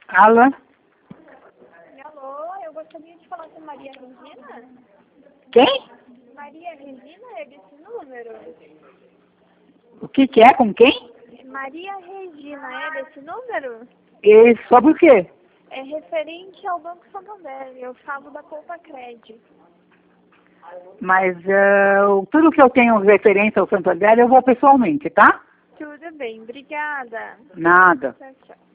Alô? Alô, eu gostaria de falar com Maria Regina. Quem? Maria Regina é desse número? O que é? Com quem? Maria Regina é desse número? E sobre o quê? É referente ao Banco Santander. Eu falo da Poupa Cred. Mas tudo que eu tenho referência ao Santander eu vou pessoalmente, tá? Tudo bem, obrigada. Nada. Tchau, tchau.